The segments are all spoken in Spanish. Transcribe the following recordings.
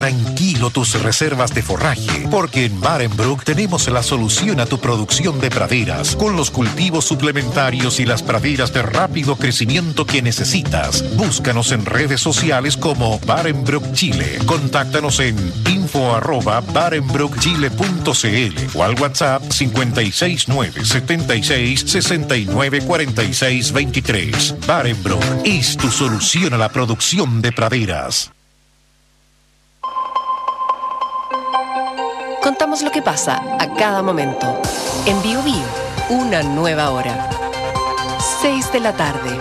Tranquilo tus reservas de forraje, porque en Barenbrook tenemos la solución a tu producción de praderas, con los cultivos suplementarios y las praderas de rápido crecimiento que necesitas. Búscanos en redes sociales como Barenbrook Chile. Contáctanos en info@barenbrookchile.cl o al WhatsApp 56976694623. Barenbrook es tu solución a la producción de praderas. Contamos lo que pasa a cada momento. En Bio Bio, una nueva hora. 6 de la tarde.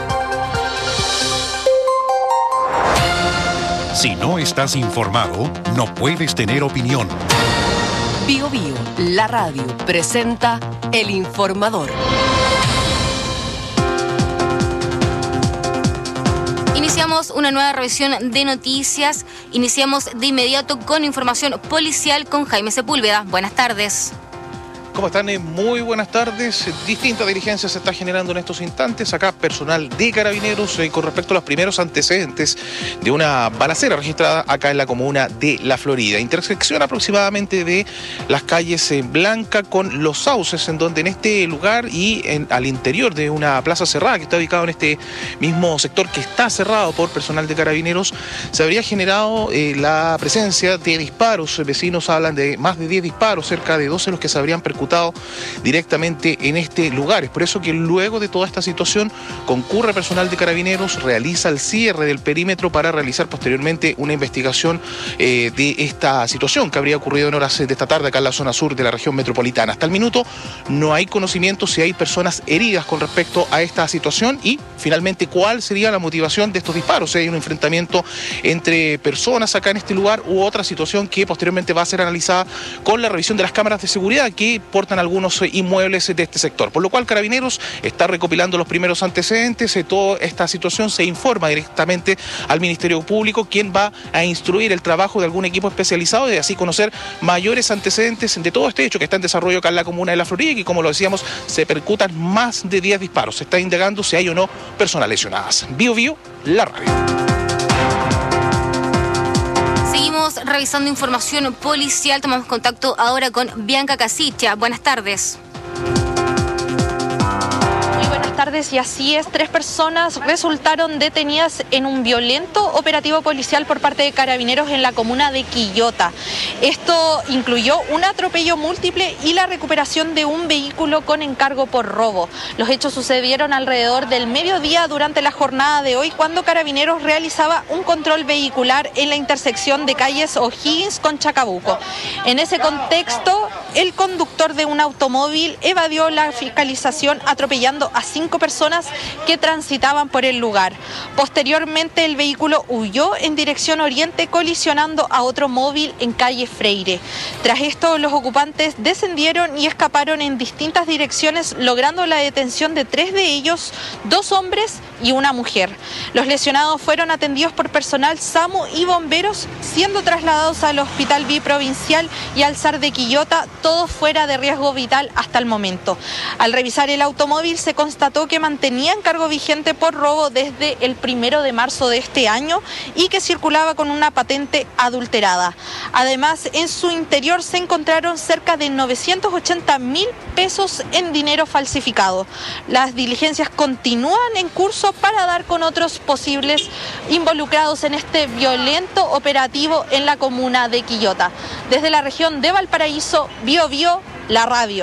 Si no estás informado, no puedes tener opinión. Bio Bio, la radio, presenta El Informador. Iniciamos una nueva revisión de noticias. Iniciamos de inmediato con información policial con Jaime Sepúlveda. Buenas tardes. ¿Cómo están? Muy buenas tardes. Distintas diligencias se está generando en estos instantes. Acá personal de Carabineros con respecto a los primeros antecedentes de una balacera registrada acá en la comuna de La Florida. Intersección aproximadamente de las calles Blanca con Los Sauces, en donde en este lugar y al interior de una plaza cerrada que está ubicado en este mismo sector que está cerrado por personal de Carabineros, se habría generado la presencia de disparos. Vecinos hablan de más de 10 disparos, cerca de 12 los que se habrían percutado directamente en este lugar. Es por eso que luego de toda esta situación concurre personal de Carabineros, realiza el cierre del perímetro para realizar posteriormente una investigación de esta situación que habría ocurrido en horas de esta tarde acá en la zona sur de la región metropolitana. Hasta el minuto no hay conocimiento si hay personas heridas con respecto a esta situación y finalmente cuál sería la motivación de estos disparos. Si hay un enfrentamiento entre personas acá en este lugar u otra situación que posteriormente va a ser analizada con la revisión de las cámaras de seguridad que portan algunos inmuebles de este sector. Por lo cual Carabineros está recopilando los primeros antecedentes. Toda esta situación se informa directamente al Ministerio Público, quien va a instruir el trabajo de algún equipo especializado y así conocer mayores antecedentes de todo este hecho que está en desarrollo acá en la comuna de La Florida y que, como lo decíamos, se percutan más de 10 disparos. Se está indagando si hay o no personas lesionadas. Bio Bio, la radio. Seguimos revisando información policial. Tomamos contacto ahora con Bianca Casicha. Buenas tardes. Y así es, 3 personas resultaron detenidas en un violento operativo policial por parte de Carabineros en la comuna de Quillota. Esto incluyó un atropello múltiple y la recuperación de un vehículo con encargo por robo. Los hechos sucedieron alrededor del mediodía durante la jornada de hoy, cuando Carabineros realizaba un control vehicular en la intersección de calles O'Higgins con Chacabuco. En ese contexto, el conductor de un automóvil evadió la fiscalización atropellando a 5 personas que transitaban por el lugar. Posteriormente, el vehículo huyó en dirección oriente, colisionando a otro móvil en calle Freire. Tras esto, los ocupantes descendieron y escaparon en distintas direcciones, logrando la detención de 3 de ellos, 2 hombres y una mujer. Los lesionados fueron atendidos por personal SAMU y bomberos, siendo trasladados al Hospital Biprovincial y al SAR de Quillota, todos fuera de riesgo vital hasta el momento. Al revisar el automóvil se constató que mantenía encargo vigente por robo desde el 1 de marzo de este año y que circulaba con una patente adulterada. Además, en su interior se encontraron cerca de 980.000 pesos en dinero falsificado. Las diligencias continúan en curso para dar con otros posibles involucrados en este violento operativo en la comuna de Quillota. Desde la región de Valparaíso, Bio Bio, la radio.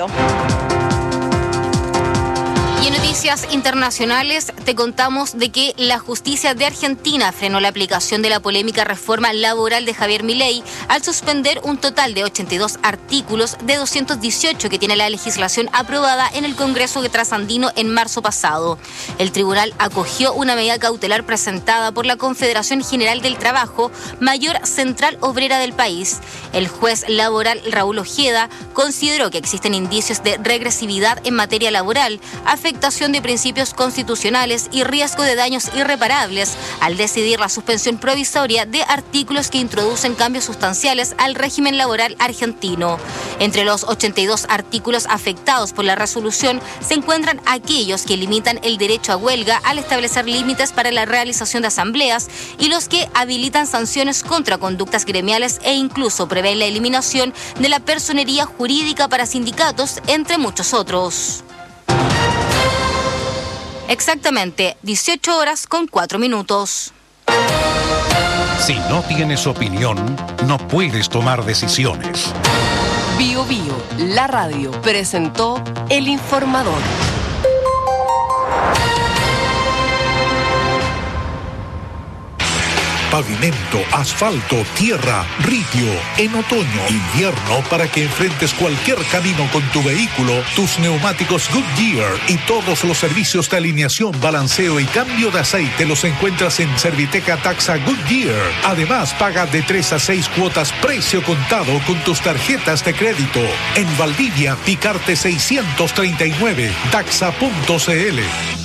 Y en noticias internacionales te contamos de que la justicia de Argentina frenó la aplicación de la polémica reforma laboral de Javier Milei al suspender un total de 82 artículos de 218 que tiene la legislación aprobada en el Congreso trasandino en marzo pasado. El tribunal acogió una medida cautelar presentada por la Confederación General del Trabajo, mayor central obrera del país. El juez laboral Raúl Ojeda consideró que existen indicios de regresividad en materia laboral, afectación de principios constitucionales y riesgo de daños irreparables al decidir la suspensión provisoria de artículos que introducen cambios sustanciales al régimen laboral argentino. Entre los 82 artículos afectados por la resolución se encuentran aquellos que limitan el derecho a huelga al establecer límites para la realización de asambleas y los que habilitan sanciones contra conductas gremiales e incluso prevén la eliminación de la personería jurídica para sindicatos, entre muchos otros. Exactamente 18:04. Si no tienes opinión, no puedes tomar decisiones. Bio Bio, la radio, presentó El Informador. Pavimento, asfalto, tierra, ritio. En otoño, invierno, para que enfrentes cualquier camino con tu vehículo, tus neumáticos Goodyear y todos los servicios de alineación, balanceo y cambio de aceite los encuentras en Serviteca Taxa Goodyear. Además, paga de 3 a 6 cuotas precio contado con tus tarjetas de crédito. En Valdivia, Picarte 639, taxa.cl.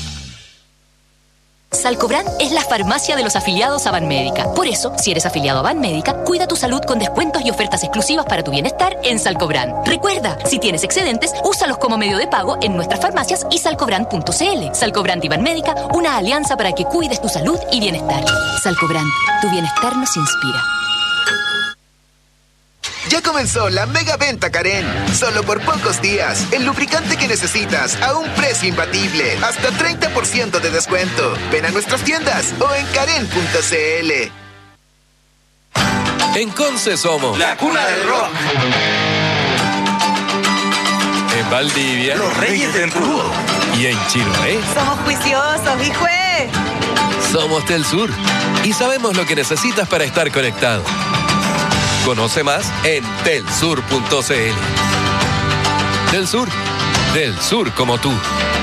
Salcobran es la farmacia de los afiliados a Banmédica. Por eso, si eres afiliado a Banmédica, cuida tu salud con descuentos y ofertas exclusivas para tu bienestar en Salcobran. Recuerda, si tienes excedentes, úsalos como medio de pago en nuestras farmacias y salcobran.cl. Salcobran y Banmédica, una alianza para que cuides tu salud y bienestar. Salcobran, tu bienestar nos inspira. Ya comenzó la mega venta Karen. Solo por pocos días. El lubricante que necesitas a un precio imbatible. Hasta 30% de descuento. Ven a nuestras tiendas o en karen.cl. En Conce somos la cuna del rock. En Valdivia, los reyes del rudo. Y en Chiloé, somos juiciosos, hijo. Somos Telsur y sabemos lo que necesitas para estar conectado. Conoce más en telsur.cl. Telsur, del sur como tú.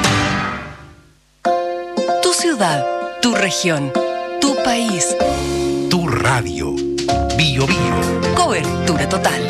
Tu ciudad, tu región, tu país. Tu radio. Bio Bio. Cobertura total.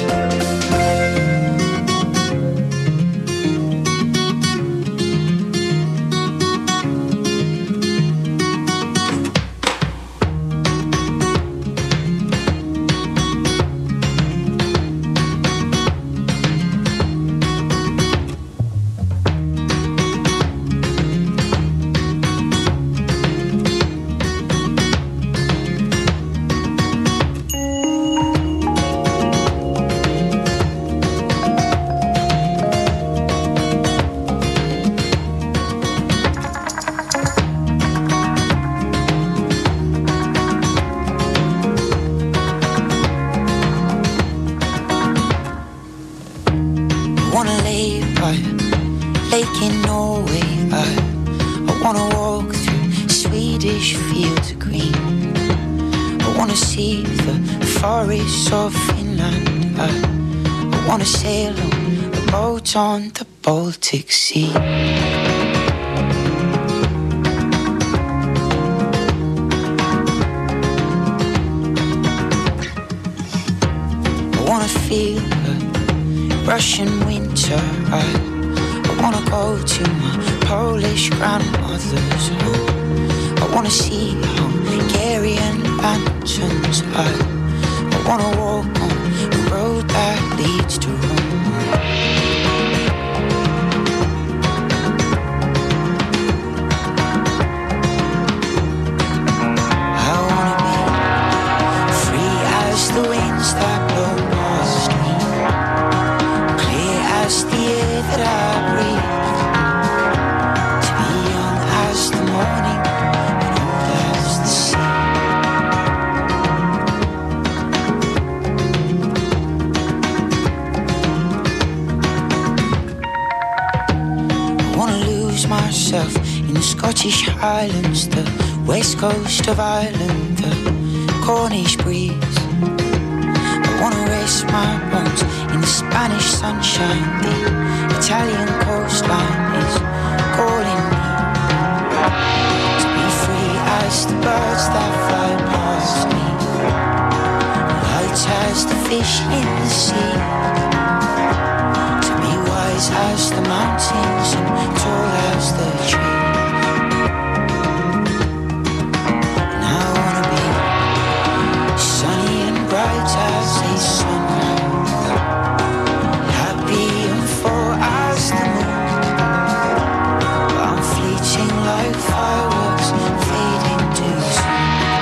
On the Baltic Sea. I wanna feel the Russian winter. I wanna go to my Polish grandmother's home. I wanna see Hungarian lanterns. I wanna walk on the road that leads to Rome. In the Scottish Highlands, the west coast of Ireland, the Cornish breeze. I wanna rest my bones in the Spanish sunshine. The Italian coastline is calling me to be free as the birds that fly past me. Light bright as the fish in the sea, to be wise as the mountains and tall as the trees. And I wanna be sunny and bright as a sunrise, happy and full as the moon. I'm fleeting like fireworks, fading too soon.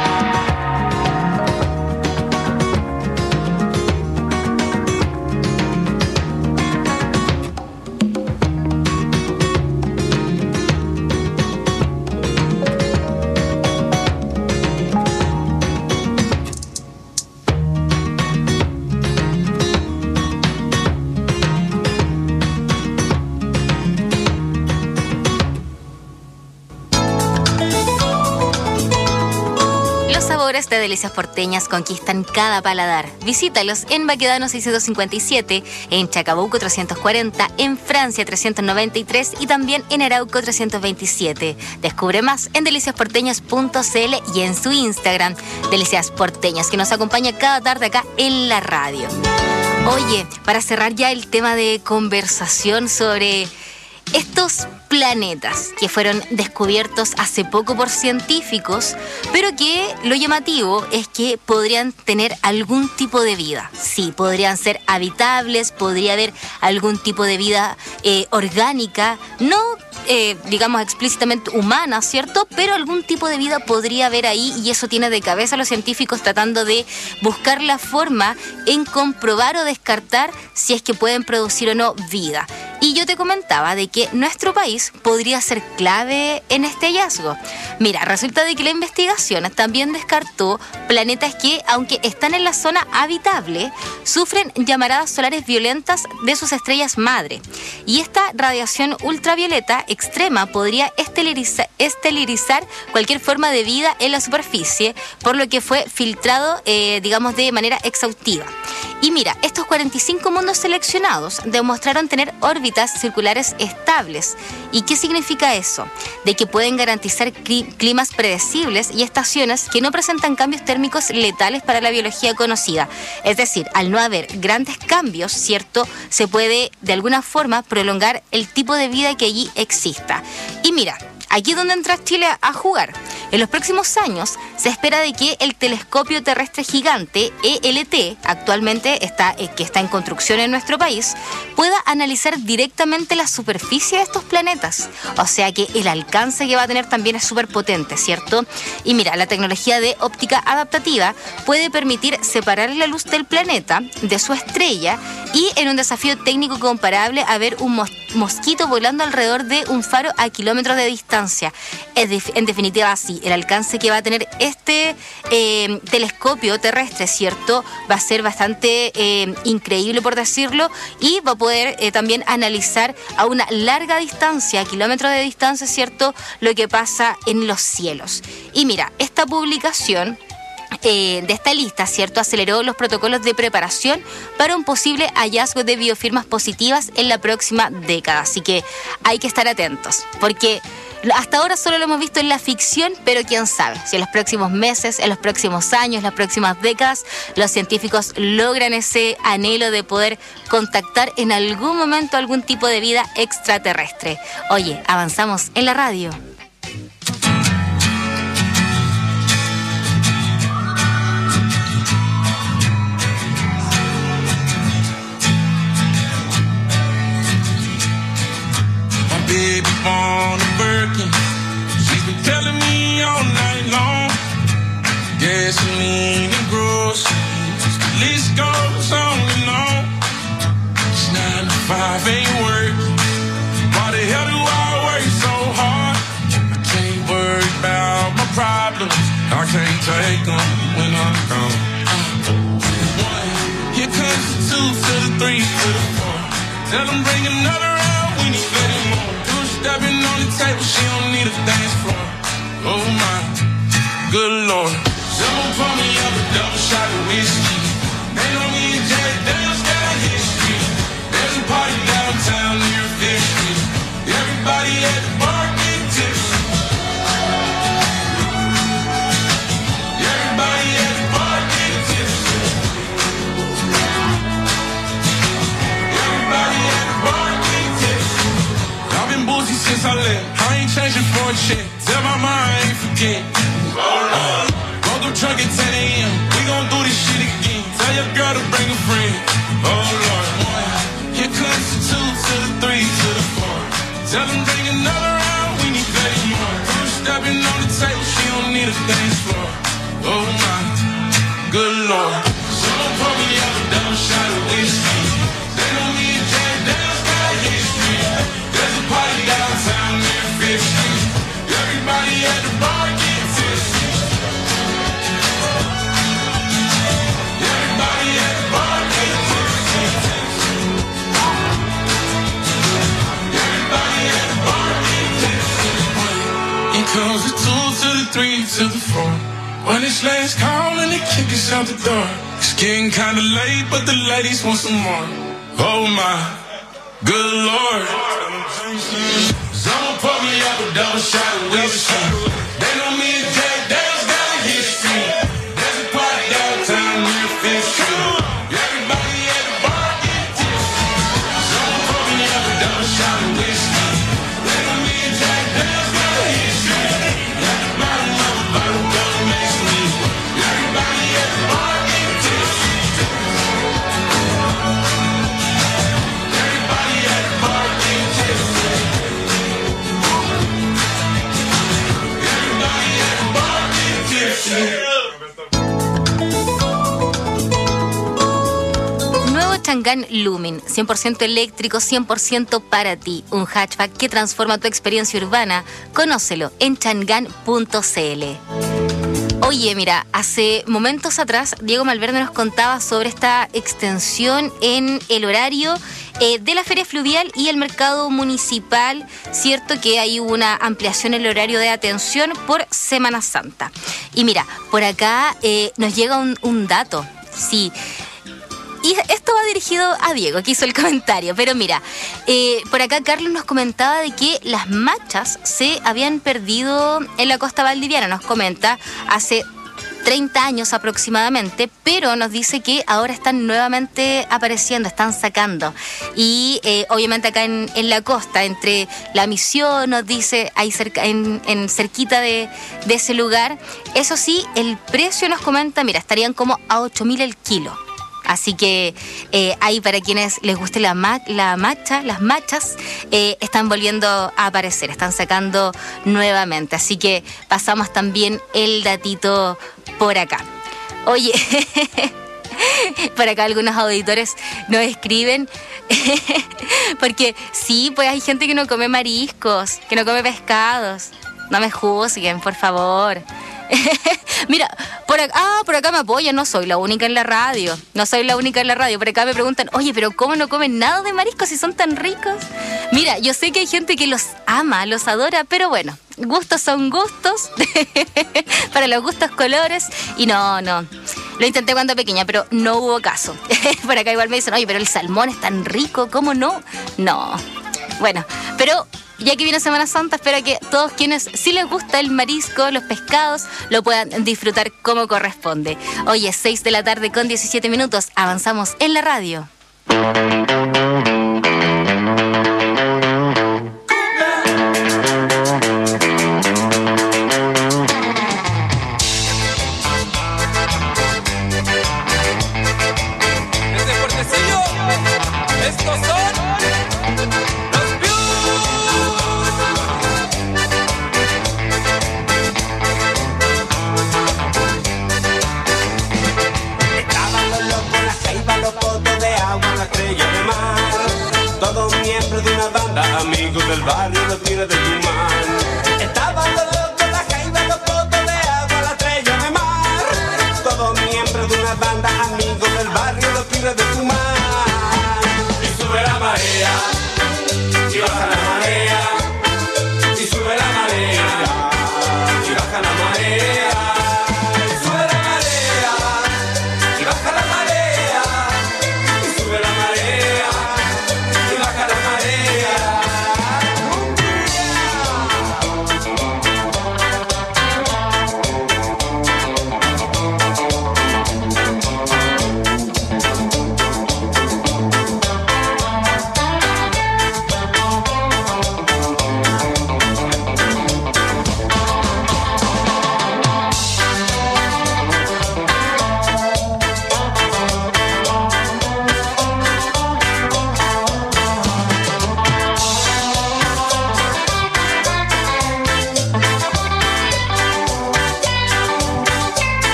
De Delicias Porteñas conquistan cada paladar. Visítalos en Baquedano 657, en Chacabuco 340, en Francia 393 y también en Arauco 327. Descubre más en deliciasporteñas.cl y en su Instagram, Delicias Porteñas, que nos acompaña cada tarde acá en la radio. Oye, para cerrar ya el tema de conversación sobre estos planetas que fueron descubiertos hace poco por científicos, pero que lo llamativo es que podrían tener algún tipo de vida. Sí, podrían ser habitables, podría haber algún tipo de vida orgánica, no digamos explícitamente humana, ¿cierto? Pero algún tipo de vida podría haber ahí, y eso tiene de cabeza a los científicos tratando de buscar la forma en comprobar o descartar si es que pueden producir o no vida. Y yo te comentaba de que nuestro país podría ser clave en este hallazgo. Mira, resulta de que la investigación también descartó planetas que, aunque están en la zona habitable, sufren llamaradas solares violentas de sus estrellas madre. Y esta radiación ultravioleta extrema podría esterilizar cualquier forma de vida en la superficie, por lo que fue filtrado, digamos, de manera exhaustiva. Y mira, estos 45 mundos seleccionados demostraron tener órbitas circulares estables. ¿Y qué significa eso? De que pueden garantizar climas predecibles y estaciones que no presentan cambios térmicos letales para la biología conocida. Es decir, al no haber grandes cambios, ¿cierto?, se puede de alguna forma prolongar el tipo de vida que allí exista. Y mira, aquí es donde entra Chile a jugar. En los próximos años se espera de que el telescopio terrestre gigante ELT, actualmente que está en construcción en nuestro país, pueda analizar directamente la superficie de estos planetas. O sea que el alcance que va a tener también es súper potente, ¿cierto? Y mira, la tecnología de óptica adaptativa puede permitir separar la luz del planeta de su estrella, y en un desafío técnico comparable a ver un mosquito volando alrededor de un faro a kilómetros de distancia. En definitiva, sí, el alcance que va a tener este telescopio terrestre, ¿cierto?, va a ser bastante increíble, por decirlo, y va a poder también analizar a una larga distancia, a kilómetros de distancia, ¿cierto?, lo que pasa en los cielos. Y mira, esta publicación de esta lista, ¿cierto?, aceleró los protocolos de preparación para un posible hallazgo de biofirmas positivas en la próxima década. Así que hay que estar atentos, porque hasta ahora solo lo hemos visto en la ficción, pero quién sabe si en los próximos meses, en los próximos años, las próximas décadas, los científicos logran ese anhelo de poder contactar en algún momento algún tipo de vida extraterrestre. Oye, avanzamos en la radio. Baby born a Birkin, she's been telling me all night long. Gasoline and groceries, the list goes on and on. It's 9 to 5, ain't working. Why the hell do I work so hard? I can't worry about my problems, I can't take them when I'm gone. 1, here comes the 2 to the 3 to the 4. Tell them bring another round when he's ready more. Stepping on the table, she don't need a dance floor. Oh my, good Lord. Someone pour me up a double shot of whiskey. They know me and Jack Daniels got history. There's a party downtown near 5th Street. Everybody at the bar get tipsy. Everybody at the bar get tipsy. again. Go through trunk at 10 a.m. We gon' do this shit again. Tell your girl to bring a friend. Oh Lord. Here comes the 2 to the 3 to the 4. Tell them bring another round. We need 30 more. Two stepping on the table. She don't need a dance floor. Oh my, good Lord. Someone pour me up a double shot of whiskey. They know me and Jack Daniels got history. There's a party downtown near 5th Street. Everybody at the bar get tipsy. Everybody at the bar get tipsy. Everybody at the bar get tipsy. Here comes the 2 to the 3 to the 4. When it's last call and they kick us out the door. It's getting kinda late, but the ladies want some more. Oh my, good Lord. Someone pour me up a double shot of whiskey. They know me and Jack Daniels got a history. There's a party downtown near 5th Street. Everybody at the bar get tipsy. Someone pour me up a double shot of whiskey. They know me and Jack Daniels got a history. At the bottom of a bottle, don't mix me. Everybody at the bar get tipsy. Everybody at the bar get tipsy. Everybody at the bar get tipsy. Nuevo Chang'an Lumin, 100% eléctrico, 100% para ti. Un hatchback que transforma tu experiencia urbana. Conócelo en chang'an.cl. Oye, mira, hace momentos atrás Diego Malverde nos contaba sobre esta extensión en el horario de la Feria Fluvial y el mercado municipal, cierto que hay una ampliación en el horario de atención por Semana Santa. Y mira, por acá nos llega un dato, sí. Y esto va dirigido a Diego, que hizo el comentario. Pero mira, por acá Carlos nos comentaba de que las machas se habían perdido en la costa valdiviana. Nos comenta hace 30 años aproximadamente, pero nos dice que ahora están nuevamente apareciendo, están sacando. Y obviamente acá en la costa, entre La Misión, nos dice, ahí cerca, en cerquita de ese lugar. Eso sí, el precio nos comenta, mira, estarían como a 8.000 el kilo. Así que ahí para quienes les guste las machas están volviendo a aparecer, están sacando nuevamente. Así que pasamos también el datito por acá. Oye, por acá algunos auditores nos escriben, porque sí, pues hay gente que no come mariscos, que no come pescados. No me juzguen, por favor. Mira, por acá me apoyan, no soy la única en la radio. Por acá me preguntan, oye, pero ¿cómo no comen nada de mariscos si son tan ricos? Mira, yo sé que hay gente que los ama, los adora, pero bueno, gustos son gustos. Para los gustos colores. Y no, lo intenté cuando pequeña, pero no hubo caso. Por acá igual me dicen, oye, pero el salmón es tan rico, ¿cómo no? No, bueno, pero ya que viene Semana Santa, espero que todos quienes sí les gusta el marisco, los pescados, lo puedan disfrutar como corresponde. Hoy es 6 de la tarde con 17 minutos. Avanzamos en la radio. Amigos del barrio, los tigres de Tumán. Estaban los locos, la jaiba, los potos de agua, la estrella de mar. Todos miembros de una banda, amigos del barrio, los tigres de Tumán. Y sube la marea, y baja la marea. Y sube la marea, y baja la marea. Y sube la marea, y baja la marea. Y sube la marea, y baja la marea.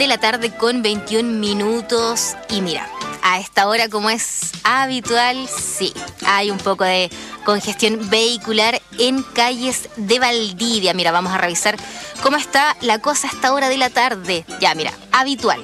la tarde con 21 minutos. Y mira, a esta hora, como es habitual, sí, hay un poco de congestión vehicular en calles de Valdivia. Mira, vamos a revisar cómo está la cosa a esta hora de la tarde. Ya, mira, habitual.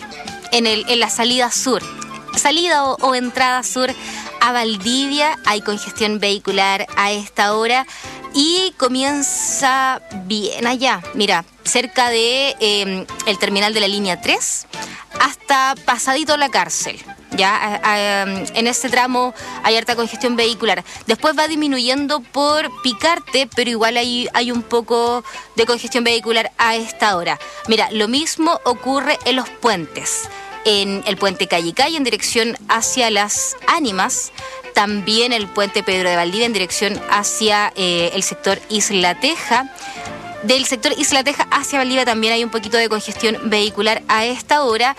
En la salida sur, salida o entrada sur a Valdivia, hay congestión vehicular a esta hora y comienza bien allá. Mira, cerca de el terminal de la línea 3 hasta pasadito la cárcel. Ya en este tramo hay harta congestión vehicular. Después va disminuyendo por Picarte, pero igual hay un poco de congestión vehicular a esta hora. Mira, lo mismo ocurre en los puentes. En el puente Calle en dirección hacia Las Ánimas, también el puente Pedro de Valdivia en dirección hacia el sector Isla Teja. Del sector Isla Teja hacia Valdivia también hay un poquito de congestión vehicular a esta hora.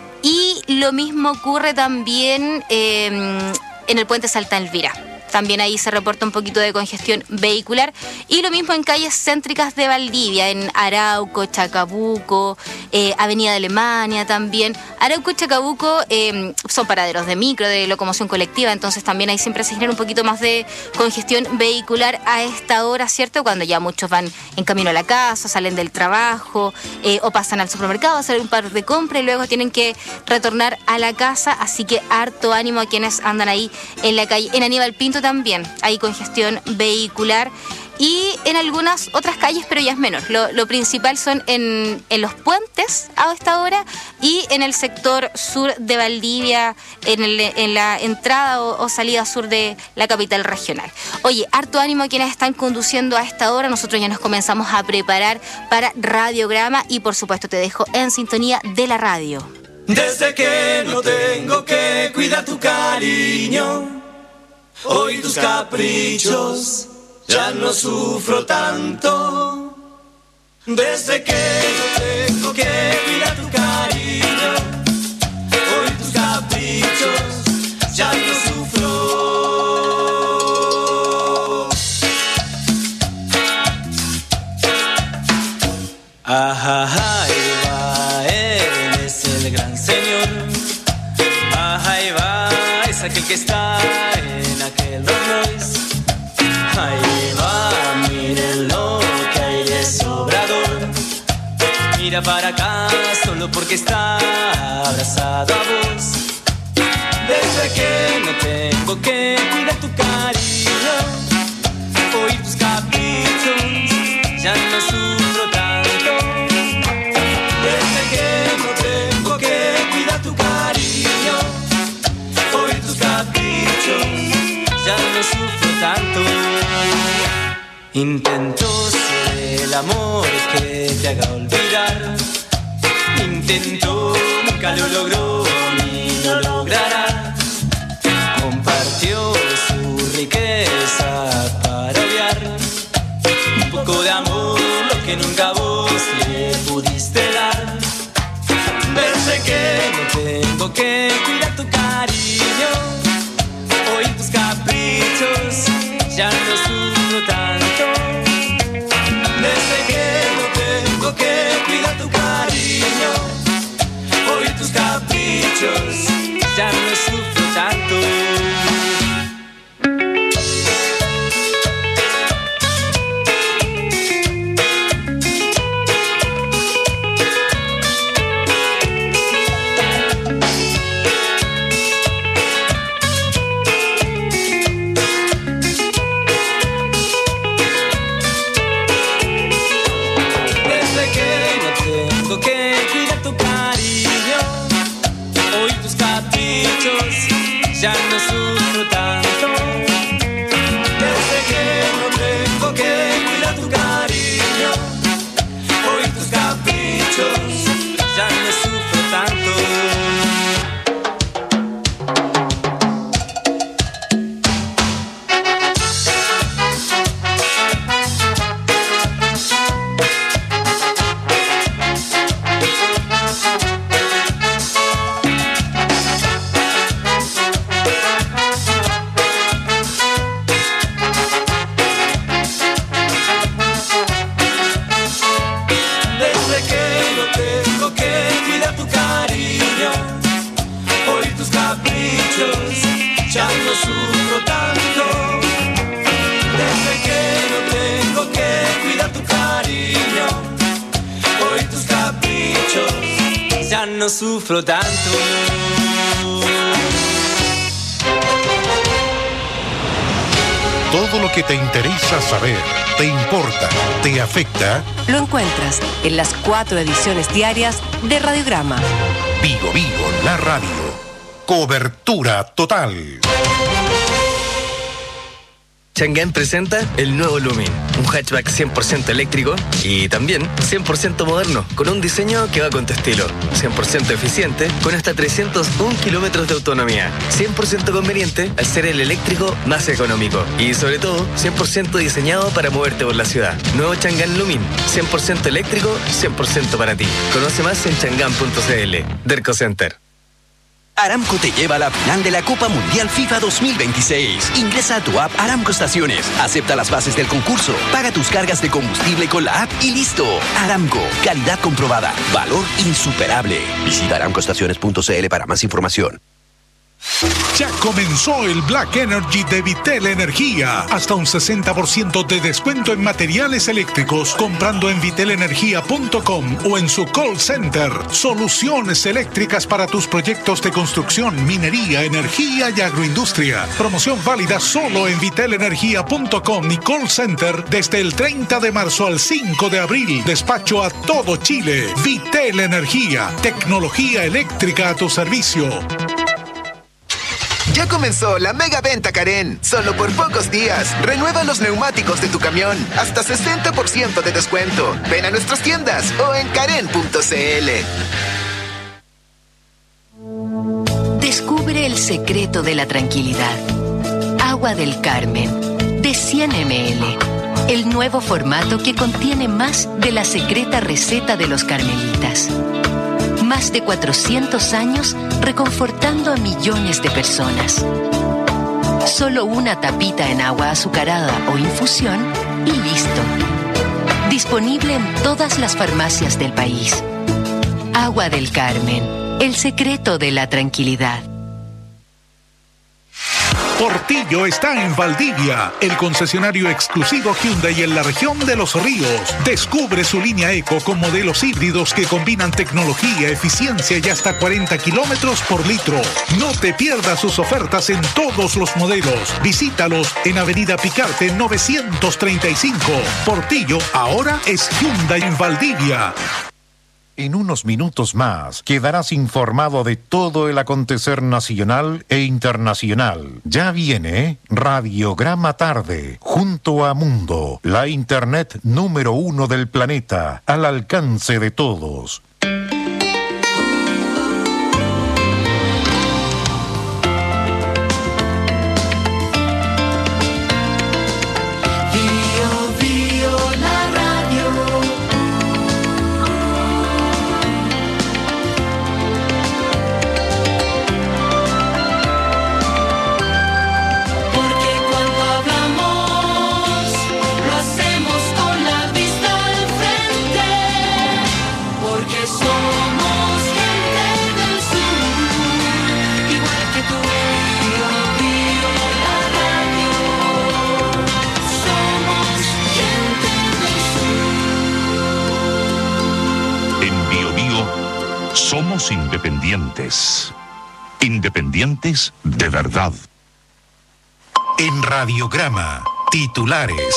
Y lo mismo ocurre también en el puente Santa Elvira. También ahí se reporta un poquito de congestión vehicular. Y lo mismo en calles céntricas de Valdivia, en Arauco, Chacabuco, Avenida de Alemania también. Arauco y Chacabuco son paraderos de micro, de locomoción colectiva, entonces también ahí siempre se genera un poquito más de congestión vehicular a esta hora, ¿cierto? Cuando ya muchos van en camino a la casa, salen del trabajo o pasan al supermercado a hacer un par de compras y luego tienen que retornar a la casa. Así que harto ánimo a quienes andan ahí en la calle. En Aníbal Pinto también hay congestión vehicular y en algunas otras calles, pero ya es menor. Lo principal son en los puentes a esta hora y en el sector sur de Valdivia, en la entrada o salida sur de la capital regional. Oye, harto ánimo a quienes están conduciendo a esta hora. Nosotros ya nos comenzamos a preparar para Radiograma y por supuesto te dejo en sintonía de la radio. Desde que no tengo que cuidar tu cariño, hoy tus caprichos, ya no sufro tanto. Desde que no tengo que cuidar tu cariño, hoy tus caprichos, ya no sufro. Ajá, ahí va, él es el gran señor. Ajá, ahí va, es aquel que está en aquel Rolls Royce. Ahí va, miren lo que hay de sobrador. Mira para acá solo porque está abrazado a vos. Desde que no tengo que cuidar tu cariño, hoy tus caprichos, ya no sufro tanto. Desde que no tengo que cuidar tu cariño, hoy tus caprichos, ya no sufro tanto. Intento ser el amor que te haga olvidar. Intento, nunca lo logró ni lo logrará. Compartió su riqueza para obviar un poco de amor, lo que nunca vos le pudiste dar. Desde que no tengo que cuidar tu cariño, hoy tus caprichos, ya no sufro tanto. Desde que no tengo que cuidar tu cariño, hoy tus caprichos, ya no sufro tanto. sufro tanto desde que no tengo que cuidar tu cariño. Hoy tus caprichos ya no sufro tanto. Todo lo que te interesa saber, te importa, te afecta, lo encuentras en las 4 ediciones diarias de Radiograma. Vigo Vigo, la radio. Cobertura total. Chang'an presenta el nuevo Lumin, un hatchback 100% eléctrico y también 100% moderno, con un diseño que va con tu estilo, 100% eficiente, con hasta 301 kilómetros de autonomía, 100% conveniente al ser el eléctrico más económico y sobre todo 100% diseñado para moverte por la ciudad. Nuevo Chang'an Lumin, 100% eléctrico, 100% para ti. Conoce más en chang'an.cl. Derco Center. Aramco te lleva a la final de la Copa Mundial FIFA 2026. Ingresa a tu app Aramco Estaciones, acepta las bases del concurso, paga tus cargas de combustible con la app y listo. Aramco, calidad comprobada, valor insuperable. Visita aramcoestaciones.cl para más información. Ya comenzó el Black Energy de Vitel Energía. Hasta un 60% de descuento en materiales eléctricos comprando en vitelenergia.com o en su call center. Soluciones eléctricas para tus proyectos de construcción, minería, energía y agroindustria. Promoción válida solo en vitelenergia.com y call center desde el 30 de marzo al 5 de abril. Despacho a todo Chile. Vitel Energía. Tecnología eléctrica a tu servicio. Ya comenzó la mega venta Karen. Solo por pocos días. Renueva los neumáticos de tu camión. Hasta 60% de descuento. Ven a nuestras tiendas o en karen.cl. Descubre el secreto de la tranquilidad. Agua del Carmen, de 100 ml. El nuevo formato que contiene más de la secreta receta de los carmelitas. Más de 400 años reconfortando a millones de personas. Solo una tapita en agua azucarada o infusión y listo. Disponible en todas las farmacias del país. Agua del Carmen, el secreto de la tranquilidad. Portillo está en Valdivia, el concesionario exclusivo Hyundai en la región de Los Ríos. Descubre su línea Eco con modelos híbridos que combinan tecnología, eficiencia y hasta 40 kilómetros por litro. No te pierdas sus ofertas en todos los modelos. Visítalos en Avenida Picarte 935. Portillo ahora es Hyundai en Valdivia. En unos minutos más quedarás informado de todo el acontecer nacional e internacional. Ya viene Radiograma Tarde, junto a Mundo, la internet número 1 del planeta, al alcance de todos. Somos independientes. Independientes de verdad. En Radiograma, titulares.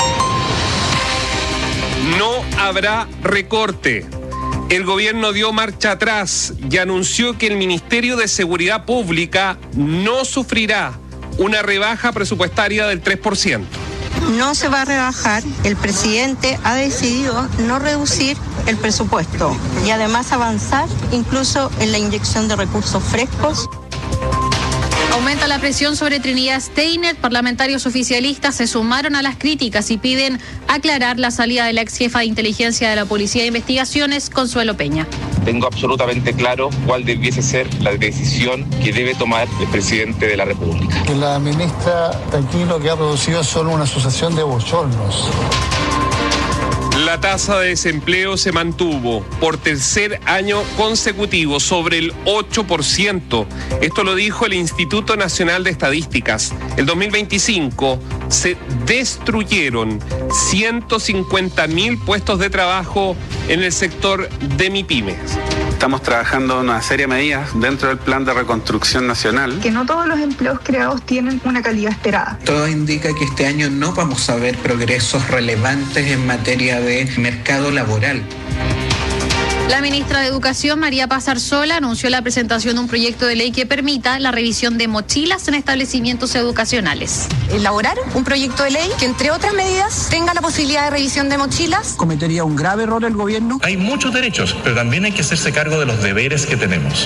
No habrá recorte. El gobierno dio marcha atrás y anunció que el Ministerio de Seguridad Pública no sufrirá una rebaja presupuestaria del 3%. No se va a rebajar. El presidente ha decidido no reducir el presupuesto y además avanzar incluso en la inyección de recursos frescos. Aumenta la presión sobre Trinidad Steiner. Parlamentarios oficialistas se sumaron a las críticas y piden aclarar la salida de la ex jefa de inteligencia de la Policía de Investigaciones, Consuelo Peña. Tengo absolutamente claro cuál debiese ser la decisión que debe tomar el presidente de la República. Que la ministra aquí lo que ha producido es solo una sucesión de bochornos. La tasa de desempleo se mantuvo por tercer año consecutivo sobre el 8%. Esto lo dijo el Instituto Nacional de Estadísticas. El 2025 se destruyeron 150.000 puestos de trabajo en el sector de MIPYMES. Estamos trabajando en una serie de medidas dentro del Plan de Reconstrucción Nacional. Que no todos los empleos creados tienen una calidad esperada. Todo indica que este año no vamos a ver progresos relevantes en materia de mercado laboral. La ministra de Educación, María Paz Arzola, anunció la presentación de un proyecto de ley que permita la revisión de mochilas en establecimientos educacionales. Elaborar un proyecto de ley que, entre otras medidas, tenga la posibilidad de revisión de mochilas. ¿Cometería un grave error el gobierno? Hay muchos derechos, pero también hay que hacerse cargo de los deberes que tenemos.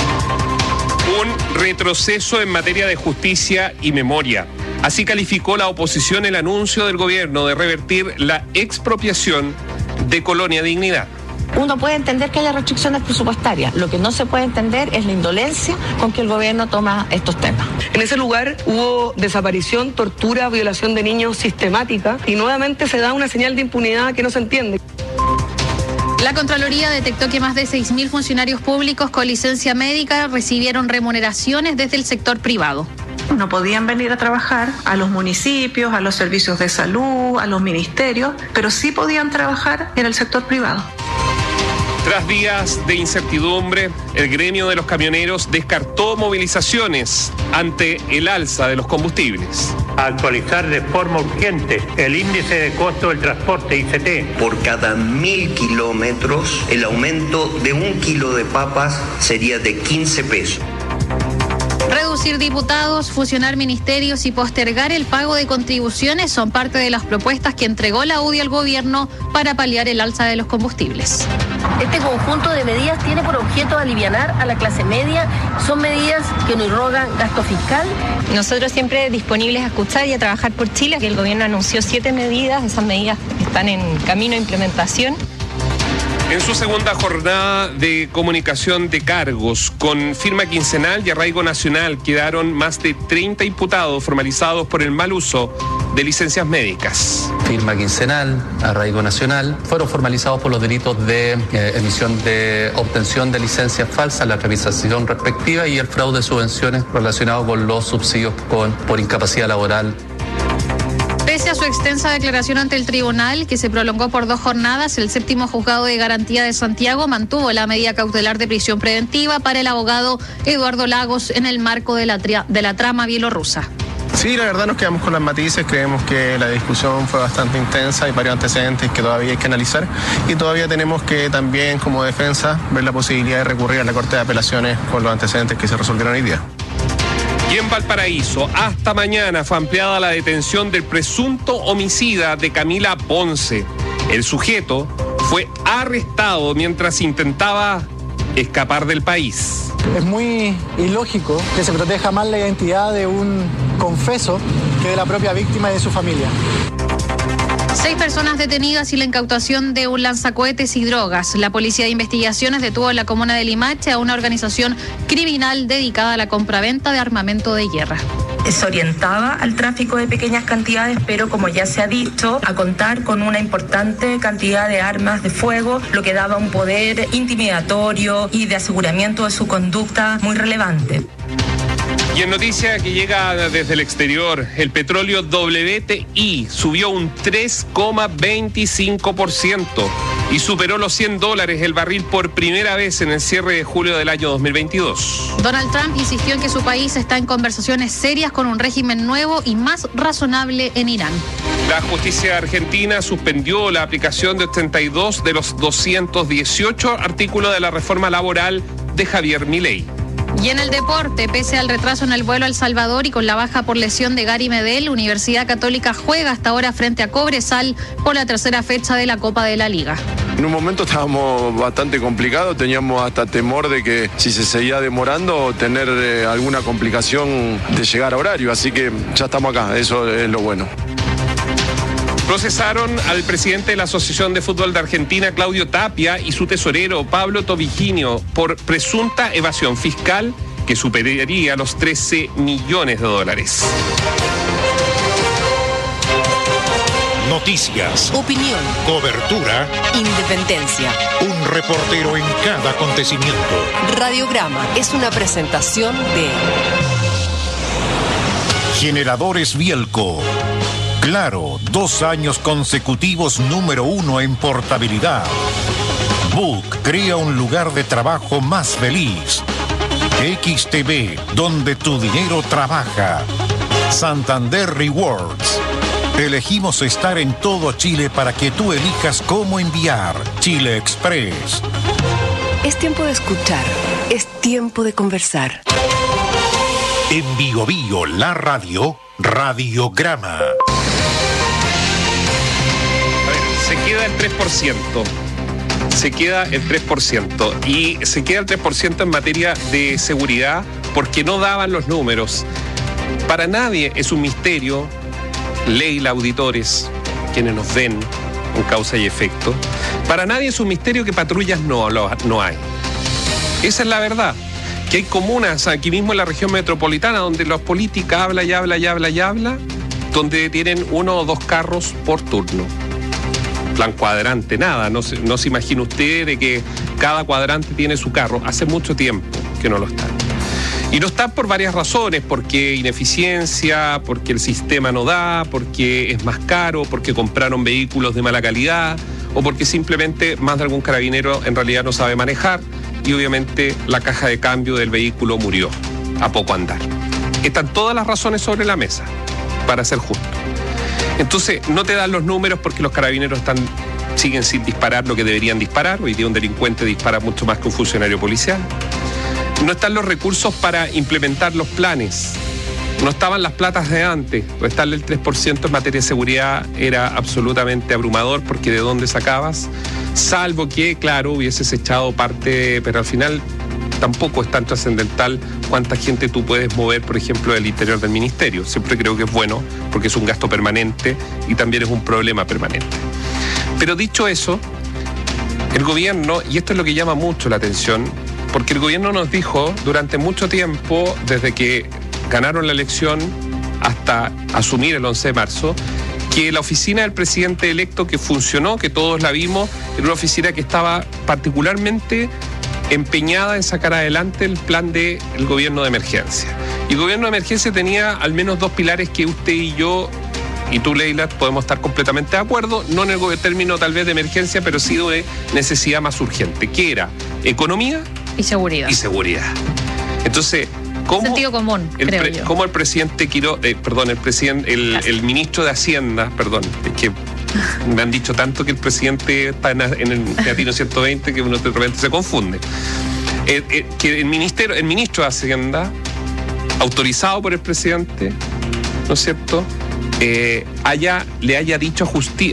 Un retroceso en materia de justicia y memoria. Así calificó la oposición el anuncio del gobierno de revertir la expropiación de Colonia Dignidad. Uno puede entender que haya restricciones presupuestarias. Lo que no se puede entender es la indolencia con que el gobierno toma estos temas. En ese lugar hubo desaparición, tortura, violación de niños sistemática y nuevamente se da una señal de impunidad que no se entiende. La Contraloría detectó que más de 6.000 funcionarios públicos con licencia médica recibieron remuneraciones desde el sector privado. No podían venir a trabajar a los municipios, a los servicios de salud, a los ministerios, pero sí podían trabajar en el sector privado. Tras días de incertidumbre, el gremio de los camioneros descartó movilizaciones ante el alza de los combustibles. Actualizar de forma urgente el índice de costo del transporte ICT. Por cada 1.000 kilómetros, el aumento de 1 kilo de papas sería de 15 pesos. Reducir diputados, fusionar ministerios y postergar el pago de contribuciones son parte de las propuestas que entregó la UDI al gobierno para paliar el alza de los combustibles. Este conjunto de medidas tiene por objeto alivianar a la clase media. Son medidas que no irrogan gasto fiscal. Nosotros siempre disponibles a escuchar y a trabajar por Chile. El gobierno anunció 7 medidas, esas medidas están en camino de implementación. En su segunda jornada de comunicación de cargos con firma quincenal y arraigo nacional quedaron más de 30 imputados formalizados por el mal uso de licencias médicas. Firma quincenal, arraigo nacional, fueron formalizados por los delitos de emisión de obtención de licencias falsas, la revisación respectiva y el fraude de subvenciones relacionado con los subsidios por incapacidad laboral. Pese a su extensa declaración ante el tribunal, que se prolongó por 2 jornadas, el 7º Juzgado de Garantía de Santiago mantuvo la medida cautelar de prisión preventiva para el abogado Eduardo Lagos en el marco de la trama bielorrusa. Sí, la verdad nos quedamos con las matices, creemos que la discusión fue bastante intensa, hay varios antecedentes que todavía hay que analizar y todavía tenemos que también como defensa ver la posibilidad de recurrir a la Corte de Apelaciones con los antecedentes que se resolvieron hoy día. Y en Valparaíso, hasta mañana fue ampliada la detención del presunto homicida de Camila Ponce. El sujeto fue arrestado mientras intentaba escapar del país. Es muy ilógico que se proteja más la identidad de un confeso que de la propia víctima y de su familia. 6 personas detenidas y la incautación de un lanzacohetes y drogas. La Policía de Investigaciones detuvo en la comuna de Limache a una organización criminal dedicada a la compraventa de armamento de guerra. Se orientaba al tráfico de pequeñas cantidades, pero como ya se ha dicho, a contar con una importante cantidad de armas de fuego, lo que daba un poder intimidatorio y de aseguramiento de su conducta muy relevante. Y en noticia que llega desde el exterior, el petróleo WTI subió un 3,25% y superó los $100 el barril por primera vez en el cierre de julio del año 2022. Donald Trump insistió en que su país está en conversaciones serias con un régimen nuevo y más razonable en Irán. La justicia argentina suspendió la aplicación de 82 de los 218 artículos de la reforma laboral de Javier Milei. Y en el deporte, pese al retraso en el vuelo a El Salvador y con la baja por lesión de Gary Medel, Universidad Católica juega hasta ahora frente a Cobresal por la tercera fecha de la Copa de la Liga. En un momento estábamos bastante complicados, teníamos hasta temor de que si se seguía demorando tener alguna complicación de llegar a horario, así que ya estamos acá, eso es lo bueno. Procesaron al presidente de la Asociación de Fútbol de Argentina, Claudio Tapia, y su tesorero, Pablo Tobiginio, por presunta evasión fiscal que superaría los $13 millones. Noticias. Opinión. Cobertura. Independencia. Un reportero en cada acontecimiento. Radiograma es una presentación de Generadores Bielco. Claro, 2 años consecutivos número 1 en portabilidad. Book crea un lugar de trabajo más feliz. XTV, donde tu dinero trabaja. Santander Rewards. Elegimos estar en todo Chile para que tú elijas cómo enviar. Chile Express. Es tiempo de escuchar. Es tiempo de conversar. En Bio Bio, la radio, Radiograma. A ver, se queda el 3%. Se queda el 3%. Y se queda el 3% en materia de seguridad porque no daban los números. Para nadie es un misterio, Leila, auditores, quienes nos ven en causa y efecto, para nadie es un misterio que patrullas no hay. Esa es la verdad. Que hay comunas aquí mismo en la región metropolitana donde los políticos hablan, donde tienen 1 o 2 carros por turno. Plan cuadrante, nada, no se imagina usted de que cada cuadrante tiene su carro. Hace mucho tiempo que no lo están. Y no están por varias razones, porque ineficiencia, porque el sistema no da, porque es más caro, porque compraron vehículos de mala calidad o porque simplemente más de algún carabinero en realidad no sabe manejar y obviamente la caja de cambio del vehículo murió a poco andar. Están todas las razones sobre la mesa, para ser justo. Entonces no te dan los números porque los carabineros siguen sin disparar lo que deberían disparar. Hoy día un delincuente dispara mucho más que un funcionario policial. No están los recursos para implementar los planes. No estaban las platas de antes. Restarle el 3% en materia de seguridad era absolutamente abrumador porque de dónde sacabas, salvo que, claro, hubieses echado parte, pero al final tampoco es tan trascendental cuánta gente tú puedes mover, por ejemplo, del interior del ministerio. Siempre creo que es bueno porque es un gasto permanente y también es un problema permanente. Pero dicho eso, el gobierno, y esto es lo que llama mucho la atención, porque el gobierno nos dijo durante mucho tiempo, desde que ganaron la elección hasta asumir el 11 de marzo, que la oficina del presidente electo que funcionó, que todos la vimos, era una oficina que estaba particularmente empeñada en sacar adelante el plan del gobierno de emergencia. Y el gobierno de emergencia tenía al menos 2 pilares que usted y yo, y tú, Leila, podemos estar completamente de acuerdo, no en el término tal vez de emergencia, pero sí de necesidad más urgente, que era economía y seguridad. Entonces, ¿cómo sentido común, creo yo. ¿Cómo el presidente el ministro de Hacienda, es que me han dicho tanto que el presidente está en el Latino 120 que uno de repente se confunde. Que el ministro de Hacienda, autorizado por el presidente, ¿no es cierto?, le haya dicho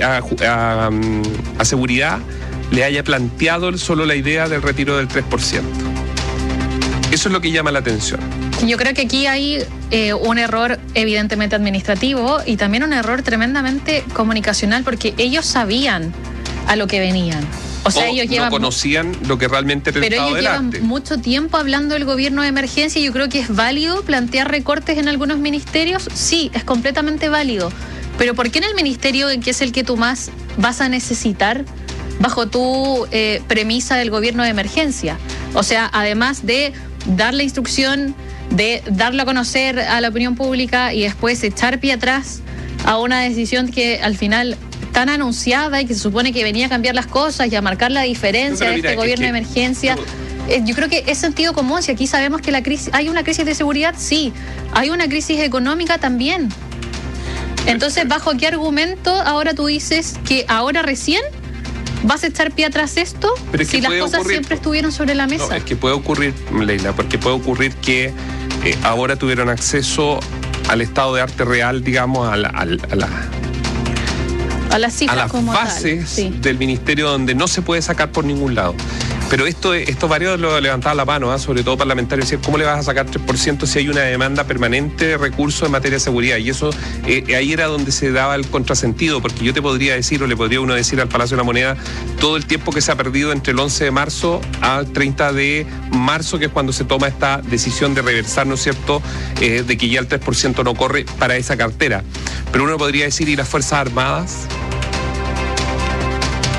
a seguridad, le haya planteado solo la idea del retiro del 3%. Eso es lo que llama la atención. Yo creo que aquí hay un error evidentemente administrativo y también un error tremendamente comunicacional porque ellos sabían a lo que venían. O sea, ellos no conocían lo que realmente era el estado del arte. Pero ellos llevan mucho tiempo hablando del gobierno de emergencia y yo creo que es válido plantear recortes en algunos ministerios. Sí, es completamente válido. Pero ¿por qué en el ministerio que es el que tú más vas a necesitar bajo tu premisa del gobierno de emergencia? O sea, además de dar la instrucción, de darlo a conocer a la opinión pública y después echar pie atrás a una decisión que al final tan anunciada y que se supone que venía a cambiar las cosas y a marcar la diferencia de este gobierno de emergencia. Yo creo que es sentido común. Si aquí sabemos que hay una crisis de seguridad, sí. Hay una crisis económica también. Entonces, ¿bajo qué argumento ahora tú dices que ahora recién vas a echar pie atrás esto si las cosas siempre estuvieron sobre la mesa? No, es que puede ocurrir, Leila, porque puede ocurrir que ahora tuvieron acceso al estado de arte real, digamos, a las cifras, a las como bases tal, sí, del ministerio donde no se puede sacar por ningún lado. Pero esto varios lo levantaban la mano, sobre todo parlamentarios, decían, ¿cómo le vas a sacar 3% si hay una demanda permanente de recursos en materia de seguridad? Y eso, ahí era donde se daba el contrasentido, porque yo te podría decir, o le podría uno decir al Palacio de la Moneda, todo el tiempo que se ha perdido entre el 11 de marzo al 30 de marzo, que es cuando se toma esta decisión de reversar, ¿no es cierto?, de que ya el 3% no corre para esa cartera. Pero uno podría decir, ¿y las Fuerzas Armadas?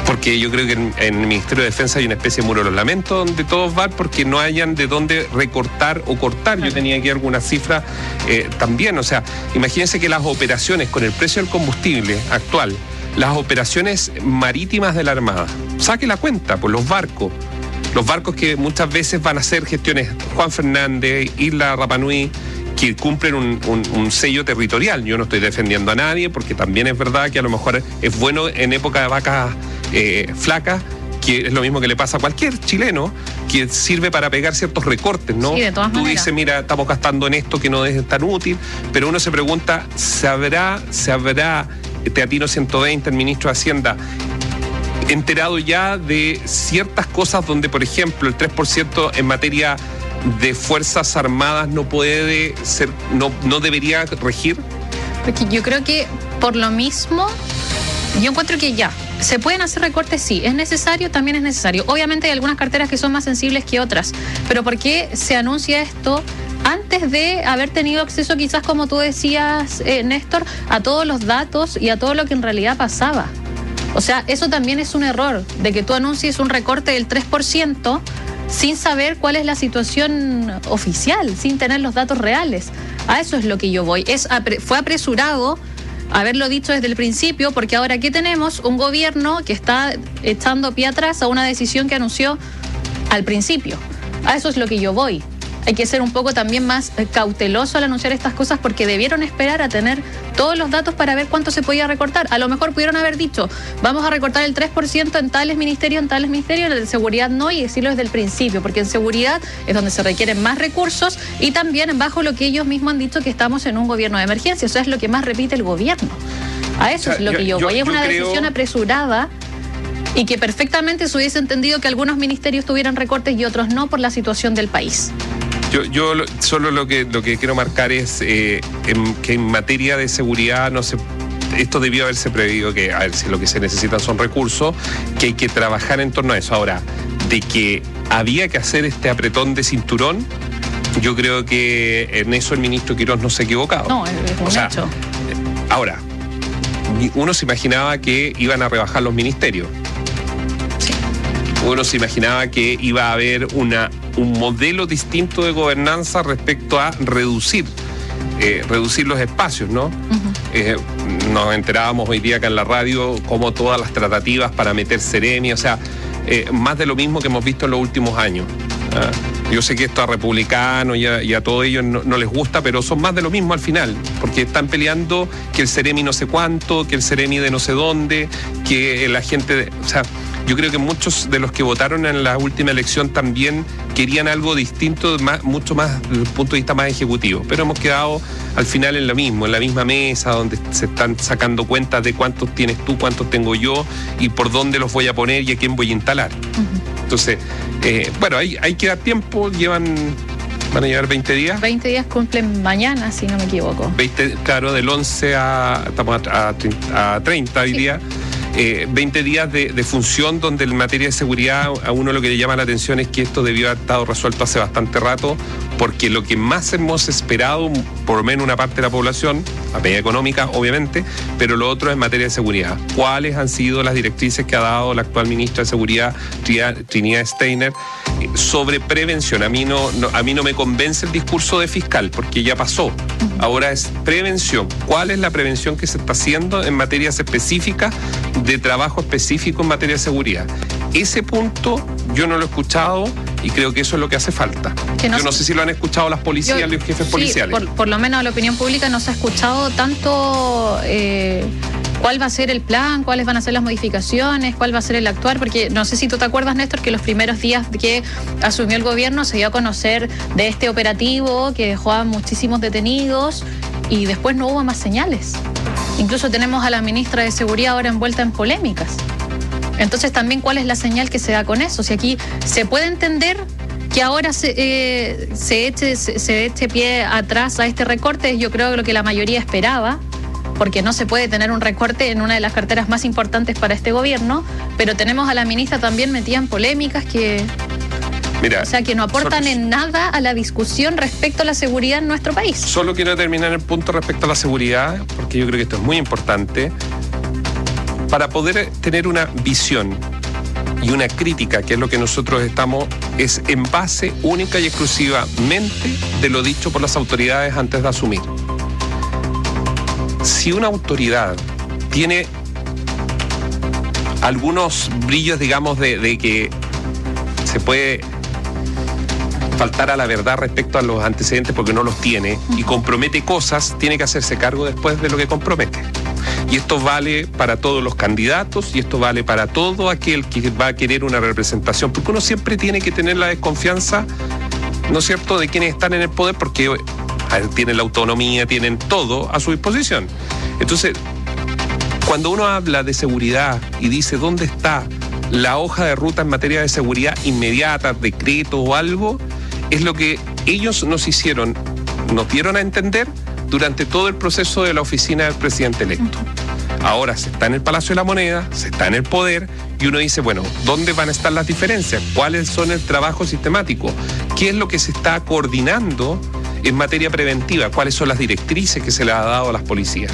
porque yo creo que en el Ministerio de Defensa hay una especie de muro de los lamentos donde todos van porque no hayan de dónde recortar o cortar. Yo tenía aquí algunas cifras también, o sea, imagínense que las operaciones con el precio del combustible actual, las operaciones marítimas de la Armada, saque la cuenta, pues los barcos que muchas veces van a hacer gestiones Juan Fernández, Isla Rapa Nui, que cumplen un sello territorial. Yo no estoy defendiendo a nadie, porque también es verdad que a lo mejor es bueno en época de vacas flacas, que es lo mismo que le pasa a cualquier chileno, que sirve para pegar ciertos recortes, ¿no? Sí, de todas maneras. Tú dices, mira, estamos gastando en esto que no es tan útil, pero uno se pregunta, ¿se habrá Teatino 120, el ministro de Hacienda, enterado ya de ciertas cosas donde, por ejemplo, el 3% en materia de Fuerzas Armadas no puede ser, no debería regir? Porque yo creo que por lo mismo, yo encuentro que ya, se pueden hacer recortes, sí, es necesario, también es necesario. Obviamente hay algunas carteras que son más sensibles que otras, pero ¿por qué se anuncia esto antes de haber tenido acceso, quizás como tú decías, Néstor, a todos los datos y a todo lo que en realidad pasaba? O sea, eso también es un error, de que tú anuncies un recorte del 3% sin saber cuál es la situación oficial, sin tener los datos reales. A eso es lo que yo voy. Fue apresurado haberlo dicho desde el principio, porque ahora ¿qué tenemos? Un gobierno que está echando pie atrás a una decisión que anunció al principio. A eso es lo que yo voy. Hay que ser un poco también más cauteloso al anunciar estas cosas, porque debieron esperar a tener todos los datos para ver cuánto se podía recortar. A lo mejor pudieron haber dicho, vamos a recortar el 3% en tales ministerios, en el de seguridad no, y decirlo desde el principio, porque en seguridad es donde se requieren más recursos, y también bajo lo que ellos mismos han dicho, que estamos en un gobierno de emergencia. Eso es lo que más repite el gobierno. A eso es lo que yo voy. Es una decisión apresurada, y que perfectamente se hubiese entendido que algunos ministerios tuvieran recortes y otros no, por la situación del país. Yo solo lo que quiero marcar es que en materia de seguridad esto debió haberse previsto, que a ver, si lo que se necesitan son recursos, que hay que trabajar en torno a eso. Ahora, de que había que hacer este apretón de cinturón, yo creo que en eso el ministro Quirós no se ha equivocado. No, es un hecho. Ahora, uno se imaginaba que iban a rebajar los ministerios. Uno se imaginaba que iba a haber un modelo distinto de gobernanza respecto a reducir los espacios, ¿no? Uh-huh. Nos enterábamos hoy día acá en la radio cómo todas las tratativas para meter Seremi, o sea, más de lo mismo que hemos visto en los últimos años. Yo sé que esto a republicanos y a todos ellos no les gusta, pero son más de lo mismo al final, porque están peleando que el Seremi no sé cuánto, que el Seremi de no sé dónde, que la gente... O sea, yo creo que muchos de los que votaron en la última elección también querían algo distinto, mucho más desde el punto de vista más ejecutivo. Pero hemos quedado al final en lo mismo, en la misma mesa, donde se están sacando cuentas de cuántos tienes tú, cuántos tengo yo, y por dónde los voy a poner y a quién voy a instalar. Uh-huh. Entonces, bueno, hay que dar tiempo, van a llevar 20 días. 20 días cumplen mañana, si no me equivoco. 20, claro, del 11 estamos a 30 hoy día. 20 días de función, donde en materia de seguridad a uno lo que le llama la atención es que esto debió haber estado resuelto hace bastante rato, porque lo que más hemos esperado, por lo menos una parte de la población, a medida económica obviamente, pero lo otro es en materia de seguridad. ¿Cuáles han sido las directrices que ha dado la actual ministra de Seguridad, Trinidad Steiner, sobre prevención? A mí no me convence el discurso de fiscal, porque ya pasó. Ahora es prevención. ¿Cuál es la prevención que se está haciendo en materias específicas de trabajo específico en materia de seguridad? Ese punto yo no lo he escuchado, y creo que eso es lo que hace falta. Yo no sé si lo han escuchado las policías, los jefes policiales. Por lo menos a la opinión pública no se ha escuchado tanto cuál va a ser el plan, cuáles van a ser las modificaciones, cuál va a ser el actuar, porque no sé si tú te acuerdas, Néstor, que los primeros días que asumió el gobierno se dio a conocer de este operativo que dejó a muchísimos detenidos, y después no hubo más señales. Incluso tenemos a la ministra de Seguridad ahora envuelta en polémicas. Entonces también, ¿cuál es la señal que se da con eso? Si aquí se puede entender que ahora se eche pie atrás a este recorte, yo creo que lo que la mayoría esperaba, porque no se puede tener un recorte en una de las carteras más importantes para este gobierno, pero tenemos a la ministra también metida en polémicas que... Mira, o sea, que no aportan en nada a la discusión respecto a la seguridad en nuestro país. Solo quiero terminar el punto respecto a la seguridad, porque yo creo que esto es muy importante. para poder tener una visión y una crítica, que es lo que nosotros estamos, es en base única y exclusivamente de lo dicho por las autoridades antes de asumir. Si una autoridad tiene algunos brillos, digamos, de que se puede faltar a la verdad respecto a los antecedentes porque no los tiene y compromete cosas, tiene que hacerse cargo después de lo que compromete. Y esto vale para todos los candidatos y esto vale para todo aquel que va a querer una representación, porque uno siempre tiene que tener la desconfianza, ¿no es cierto?, de quienes están en el poder, porque tienen la autonomía, tienen todo a su disposición. Entonces, cuando uno habla de seguridad y dice dónde está la hoja de ruta en materia de seguridad inmediata, decreto o algo, es lo que ellos nos dieron a entender durante todo el proceso de la oficina del presidente electo. Ahora se está en el Palacio de la Moneda, se está en el poder y uno dice, bueno, ¿dónde van a estar las diferencias? ¿Cuáles son el trabajo sistemático? ¿Qué es lo que se está coordinando en materia preventiva? ¿Cuáles son las directrices que se le ha dado a las policías?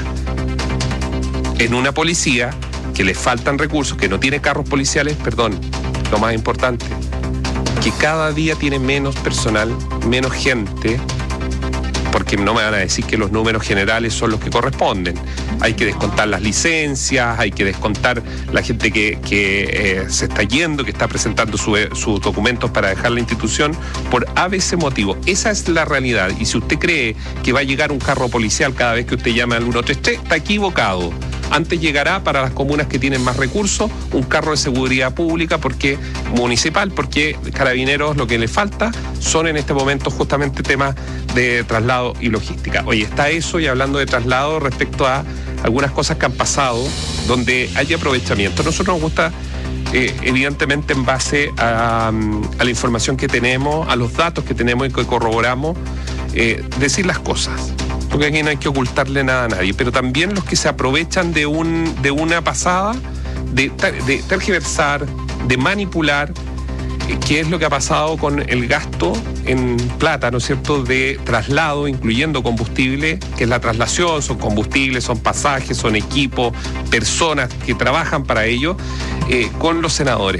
En una policía que le faltan recursos, que no tiene carros policiales, lo más importante, que cada día tiene menos personal, menos gente, porque no me van a decir que los números generales son los que corresponden. Hay que descontar las licencias, hay que descontar la gente que se está yendo, que está presentando sus documentos para dejar la institución por ABC motivo. Esa es la realidad. Y si usted cree que va a llegar un carro policial cada vez que usted llame al 133, está equivocado. Antes llegará para las comunas que tienen más recursos un carro de seguridad pública municipal, porque Carabineros lo que le falta son en este momento justamente temas de traslado y logística. Oye, está eso, y hablando de traslado respecto a algunas cosas que han pasado donde hay aprovechamiento. A nosotros nos gusta, evidentemente en base a la información que tenemos, a los datos que tenemos y que corroboramos, decir las cosas. Porque aquí no hay que ocultarle nada a nadie, pero también los que se aprovechan de una pasada, de tergiversar, de manipular, que es lo que ha pasado con el gasto en plata, ¿no es cierto?, de traslado, incluyendo combustible, que es la traslación, son combustibles, son pasajes, son equipos, personas que trabajan para ello, con los senadores.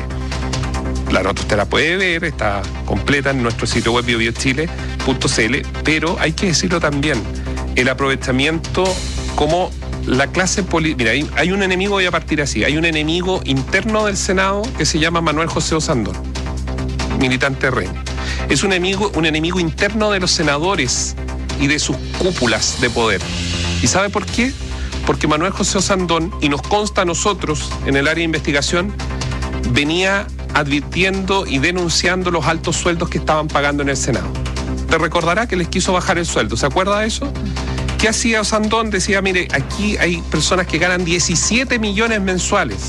La nota usted la puede ver, está completa en nuestro sitio web biobiochile.cl, pero hay que decirlo también, el aprovechamiento como la clase política. Mira, hay un enemigo, voy a partir así, hay un enemigo interno del Senado que se llama Manuel José Osandón, militante RN. Es un enemigo interno de los senadores y de sus cúpulas de poder. ¿Y sabe por qué? Porque Manuel José Osandón, y nos consta a nosotros en el área de investigación, venía advirtiendo y denunciando los altos sueldos que estaban pagando en el Senado. Te recordará que les quiso bajar el sueldo, ¿se acuerda de eso? ¿Qué hacía Osandón? Decía, mire, aquí hay personas que ganan 17 millones mensuales.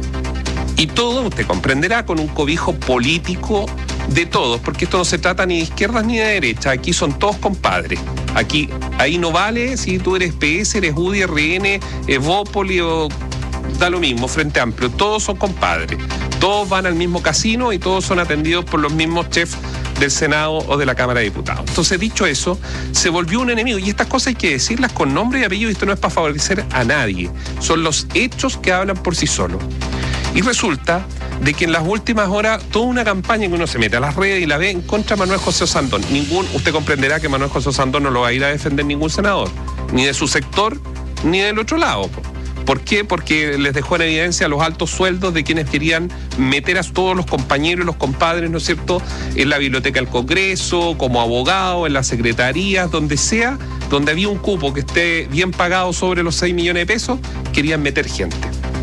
Y todo, usted comprenderá, con un cobijo político de todos, porque esto no se trata ni de izquierdas ni de derechas, aquí son todos compadres. Ahí no vale si tú eres PS, eres UDI, RN, Evópoli o da lo mismo, Frente Amplio, todos son compadres. Todos van al mismo casino y todos son atendidos por los mismos chefs del Senado o de la Cámara de Diputados. Entonces, dicho eso, se volvió un enemigo. Y estas cosas hay que decirlas con nombre y apellido, y esto no es para favorecer a nadie. Son los hechos que hablan por sí solos. Y resulta de que en las últimas horas, toda una campaña que uno se mete a las redes y la ve en contra de Manuel José Osandón. Usted comprenderá que Manuel José Osandón no lo va a ir a defender ningún senador, ni de su sector, ni del otro lado. ¿Por qué? Porque les dejó en evidencia los altos sueldos de quienes querían meter a todos los compañeros y los compadres, ¿no es cierto?, en la biblioteca del Congreso, como abogado, en las secretarías, donde sea, donde había un cupo que esté bien pagado sobre los 6 millones de pesos, querían meter gente.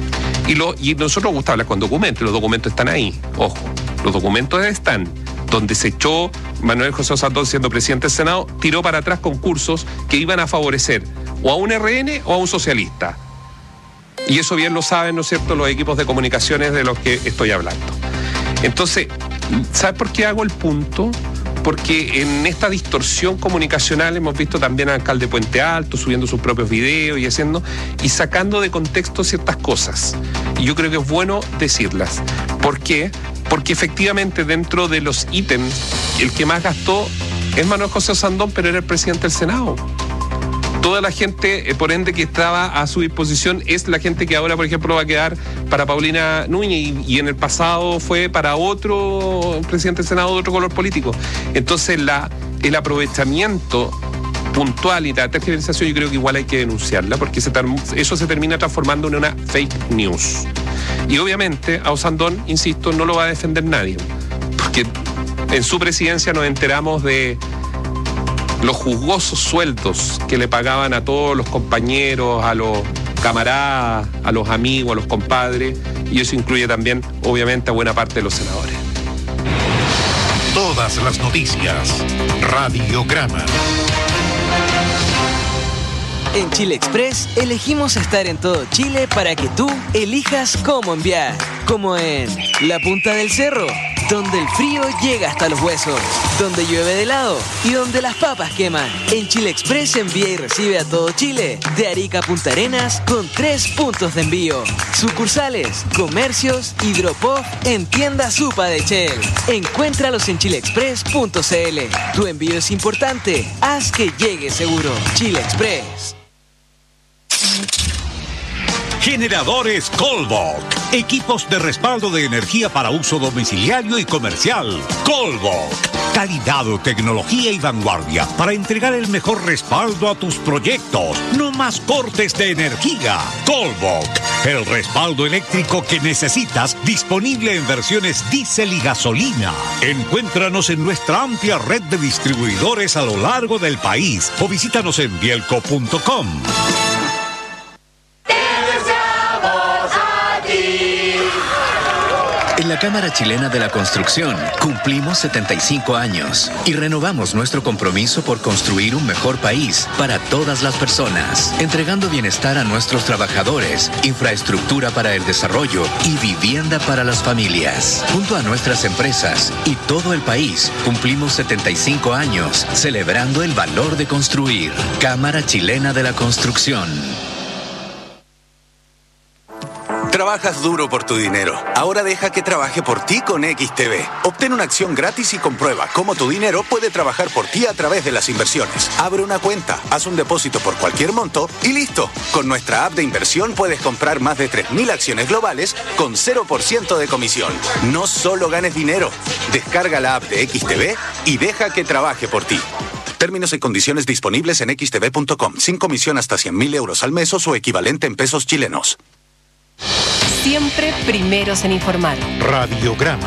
Y nosotros nos gusta hablar con documentos, los documentos están ahí, ojo, los documentos están. Donde se echó Manuel José Osandón siendo presidente del Senado, tiró para atrás concursos que iban a favorecer o a un RN o a un socialista. Y eso bien lo saben, ¿no es cierto?, los equipos de comunicaciones de los que estoy hablando. Entonces, ¿sabes por qué hago el punto? Porque en esta distorsión comunicacional hemos visto también al alcalde de Puente Alto subiendo sus propios videos y sacando de contexto ciertas cosas. Y yo creo que es bueno decirlas. ¿Por qué? Porque efectivamente dentro de los ítems, el que más gastó es Manuel José Osandón, pero era el presidente del Senado. Toda la gente, por ende, que estaba a su disposición es la gente que ahora, por ejemplo, va a quedar para Paulina Núñez y en el pasado fue para otro presidente del Senado de otro color político. Entonces, el aprovechamiento puntual y la tergiversación yo creo que igual hay que denunciarla porque eso se termina transformando en una fake news. Y obviamente a Osandón, insisto, no lo va a defender nadie, porque en su presidencia nos enteramos de los jugosos sueldos que le pagaban a todos los compañeros, a los camaradas, a los amigos, a los compadres, y eso incluye también, obviamente, a buena parte de los senadores. Todas las noticias. Radiograma. En Chile Express elegimos estar en todo Chile para que tú elijas cómo enviar. Como en la punta del cerro, donde el frío llega hasta los huesos, donde llueve de helado y donde las papas queman. En Chile Express envía y recibe a todo Chile, de Arica a Punta Arenas, con 3 puntos de envío. Sucursales, comercios, Hidropop en tienda Supa de Shell. Encuéntralos en chileexpress.cl. Tu envío es importante, haz que llegue seguro. Chile Express. Generadores Colbok. Equipos de respaldo de energía para uso domiciliario y comercial. Colbok. Calidad, tecnología y vanguardia para entregar el mejor respaldo a tus proyectos. No más cortes de energía. Colbok. El respaldo eléctrico que necesitas, disponible en versiones diésel y gasolina. Encuéntranos en nuestra amplia red de distribuidores a lo largo del país o visítanos en bielco.com. En la Cámara Chilena de la Construcción cumplimos 75 años y renovamos nuestro compromiso por construir un mejor país para todas las personas, entregando bienestar a nuestros trabajadores, infraestructura para el desarrollo y vivienda para las familias. Junto a nuestras empresas y todo el país, cumplimos 75 años celebrando el valor de construir. Cámara Chilena de la Construcción. Trabajas duro por tu dinero. Ahora deja que trabaje por ti con XTB. Obtén una acción gratis y comprueba cómo tu dinero puede trabajar por ti a través de las inversiones. Abre una cuenta, haz un depósito por cualquier monto y listo. Con nuestra app de inversión puedes comprar más de 3.000 acciones globales con 0% de comisión. No solo ganes dinero. Descarga la app de XTB y deja que trabaje por ti. Términos y condiciones disponibles en xtb.com. Sin comisión hasta 100.000 euros al mes o su equivalente en pesos chilenos. Siempre primeros en informar. Radiograma.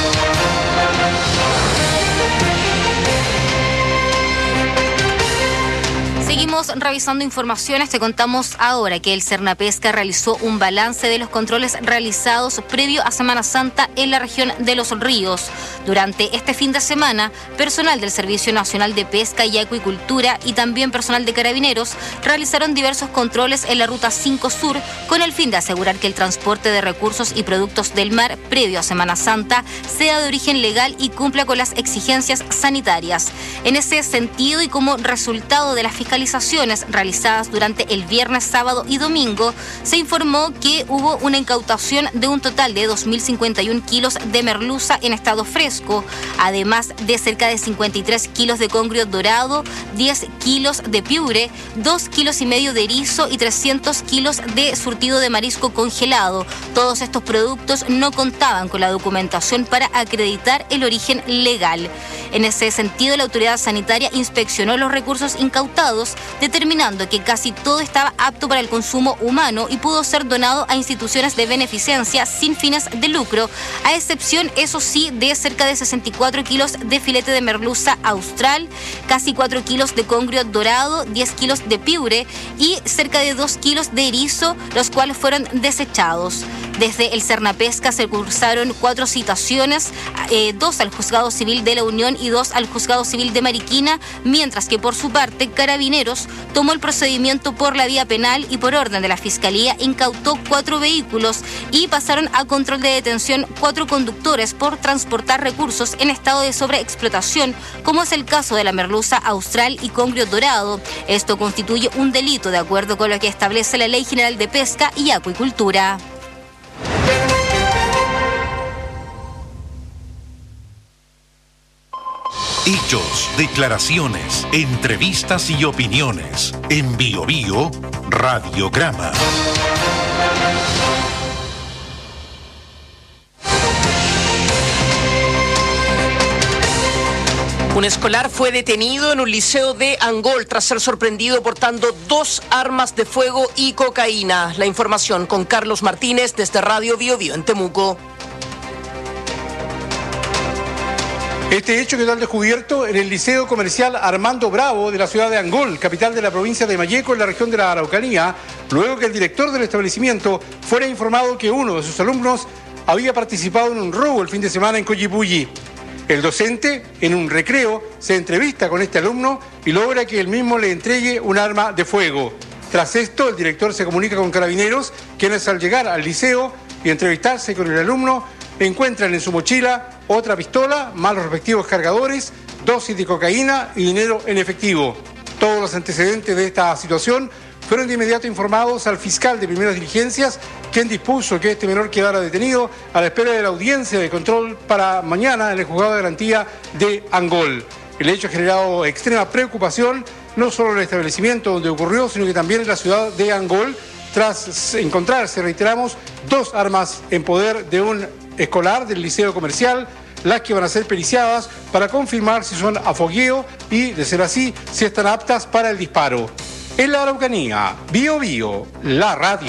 Seguimos revisando informaciones. Te contamos ahora que el Cernapesca realizó un balance de los controles realizados previo a Semana Santa en la región de Los Ríos. Durante este fin de semana, personal del Servicio Nacional de Pesca y Acuicultura y también personal de Carabineros realizaron diversos controles en la Ruta 5 Sur con el fin de asegurar que el transporte de recursos y productos del mar previo a Semana Santa sea de origen legal y cumpla con las exigencias sanitarias. En ese sentido y como resultado de las fiscalizaciones realizadas durante el viernes, sábado y domingo, se informó que hubo una incautación de un total de 2.051 kilos de merluza en estado fresco, además de cerca de 53 kilos de congrio dorado, 10 kilos de piure, 2,5 kilos de erizo y 300 kilos de surtido de marisco congelado. Todos estos productos no contaban con la documentación para acreditar el origen legal. En ese sentido, la autoridad sanitaria inspeccionó los recursos incautados, determinando que casi todo estaba apto para el consumo humano y pudo ser donado a instituciones de beneficencia sin fines de lucro, a excepción, eso sí, de cerca de 64 kilos de filete de merluza austral, casi 4 kilos de congrio dorado, 10 kilos de piure y cerca de 2 kilos de erizo, los cuales fueron desechados. Desde el Cernapesca se cursaron 4 citaciones, 2 al Juzgado Civil de la Unión y 2 al Juzgado Civil de Mariquina, mientras que por su parte Carabineros tomó el procedimiento por la vía penal y por orden de la Fiscalía incautó 4 vehículos y pasaron a control de detención 4 conductores por transportar recursos en estado de sobreexplotación, como es el caso de la merluza austral y congrio dorado. Esto constituye un delito de acuerdo con lo que establece la Ley General de Pesca y Acuicultura. Hechos, declaraciones, entrevistas y opiniones. En Bio Bio, Radiograma. Un escolar fue detenido en un liceo de Angol tras ser sorprendido portando 2 armas de fuego y cocaína. La información con Carlos Martínez desde Radio Bio Bio en Temuco. Este hecho quedó al descubierto en el Liceo Comercial Armando Bravo de la ciudad de Angol, capital de la provincia de Malleco, en la región de la Araucanía, luego que el director del establecimiento fuera informado que uno de sus alumnos había participado en un robo el fin de semana en Coyipulli. El docente, en un recreo, se entrevista con este alumno y logra que él mismo le entregue un arma de fuego. Tras esto, el director se comunica con Carabineros, quienes al llegar al liceo y entrevistarse con el alumno, encuentran en su mochila otra pistola, más los respectivos cargadores, dosis de cocaína y dinero en efectivo. Todos los antecedentes de esta situación fueron de inmediato informados al fiscal de primeras diligencias, quien dispuso que este menor quedara detenido a la espera de la audiencia de control para mañana en el juzgado de garantía de Angol. El hecho ha generado extrema preocupación, no solo en el establecimiento donde ocurrió, sino que también en la ciudad de Angol, tras encontrarse, reiteramos, 2 armas en poder de un escolar del liceo comercial, las que van a ser periciadas para confirmar si son a fogueo y, de ser así, si están aptas para el disparo. En la Araucanía, Bio Bio, la radio.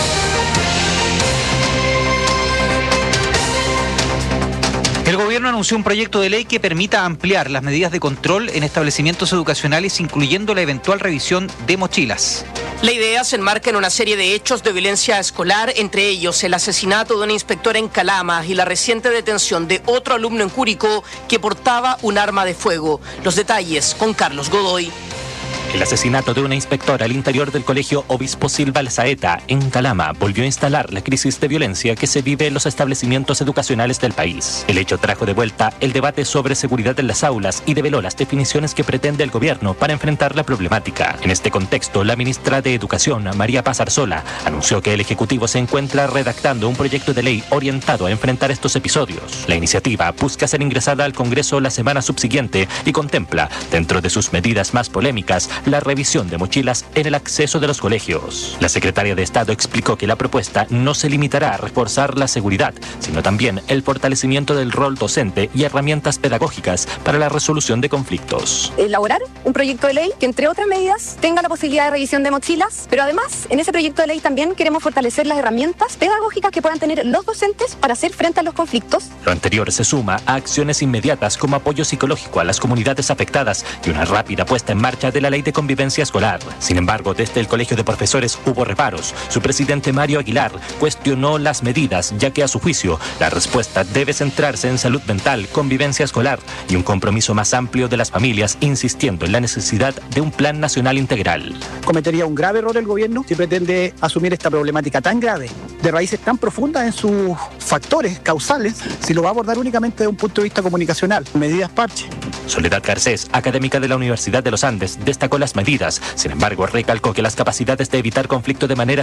El gobierno anunció un proyecto de ley que permita ampliar las medidas de control en establecimientos educacionales, incluyendo la eventual revisión de mochilas. La idea se enmarca en una serie de hechos de violencia escolar, entre ellos el asesinato de una inspectora en Calama y la reciente detención de otro alumno en Curicó que portaba un arma de fuego. Los detalles con Carlos Godoy. El asesinato de una inspectora al interior del colegio Obispo Silva Alzaeta, en Calama, volvió a instalar la crisis de violencia que se vive en los establecimientos educacionales del país. El hecho trajo de vuelta el debate sobre seguridad en las aulas y develó las definiciones que pretende el gobierno para enfrentar la problemática. En este contexto, la ministra de Educación, María Paz Arzola, anunció que el Ejecutivo se encuentra redactando un proyecto de ley orientado a enfrentar estos episodios. La iniciativa busca ser ingresada al Congreso la semana subsiguiente y contempla, dentro de sus medidas más polémicas, la revisión de mochilas en el acceso de los colegios. La secretaria de Estado explicó que la propuesta no se limitará a reforzar la seguridad, sino también el fortalecimiento del rol docente y herramientas pedagógicas para la resolución de conflictos. Elaborar un proyecto de ley que, entre otras medidas, tenga la posibilidad de revisión de mochilas, pero además, en ese proyecto de ley también queremos fortalecer las herramientas pedagógicas que puedan tener los docentes para hacer frente a los conflictos. Lo anterior se suma a acciones inmediatas como apoyo psicológico a las comunidades afectadas y una rápida puesta en marcha de la ley de convivencia escolar. Sin embargo, desde el Colegio de Profesores hubo reparos. Su presidente Mario Aguilar cuestionó las medidas, ya que a su juicio la respuesta debe centrarse en salud mental, convivencia escolar y un compromiso más amplio de las familias, insistiendo en la necesidad de un plan nacional integral. Cometería un grave error el gobierno si pretende asumir esta problemática tan grave, de raíces tan profundas en sus factores causales, si lo va a abordar únicamente desde un punto de vista comunicacional. Medidas parche. Soledad Garcés, académica de la Universidad de los Andes, destacó las medidas. Sin embargo, recalcó que las capacidades de evitar conflicto de manera